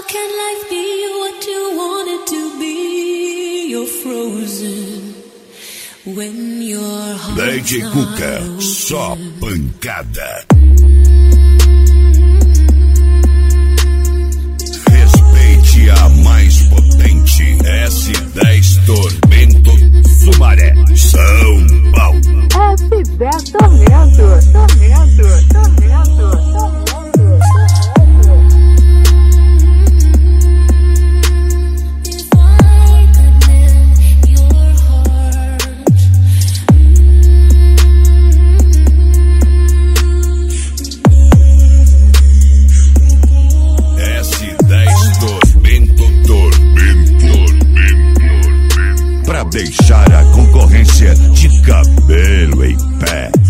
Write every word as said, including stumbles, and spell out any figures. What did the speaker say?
can life be what you want it to be? You're frozen when your heart D J Cuca, só pancada. Respeite a mais potente S dez Tormento Sumaré, São Paulo. S dez Tormento, Tormento, Tormento, Tormento. Pra deixar a concorrência de cabelo em pé.